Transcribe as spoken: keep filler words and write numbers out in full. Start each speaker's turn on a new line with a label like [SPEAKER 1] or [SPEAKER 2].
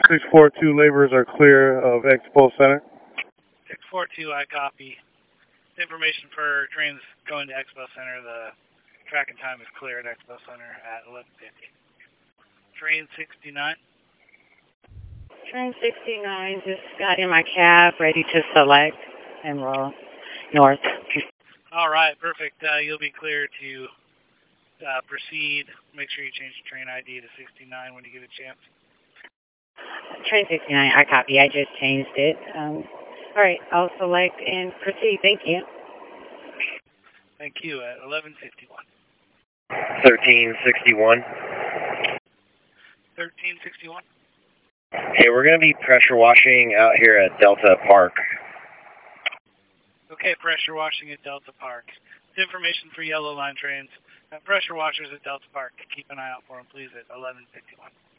[SPEAKER 1] six four two laborers are clear of Expo Center.
[SPEAKER 2] six four two, I copy. Information for trains going to Expo Center. The track and time is clear at Expo Center at eleven fifty. Train sixty-nine.
[SPEAKER 3] Train sixty-nine just got in my cab, ready to select and roll north.
[SPEAKER 2] All right, perfect. Uh, you'll be clear to uh, proceed. Make sure you change the train I D to sixty-nine when you get a chance.
[SPEAKER 3] Train sixty-nine, I copy. I just changed it. Um, all right, I'll select and proceed. Thank you.
[SPEAKER 2] Thank you. At eleven fifty-one.
[SPEAKER 4] thirteen sixty-one.
[SPEAKER 2] thirteen sixty-one.
[SPEAKER 4] Hey, we're going to be pressure washing out here at Delta Park.
[SPEAKER 2] Okay, pressure washing at Delta Park. It's information for Yellow Line trains. Uh, pressure washers at Delta Park. Keep an eye out for them, please, at eleven fifty-one.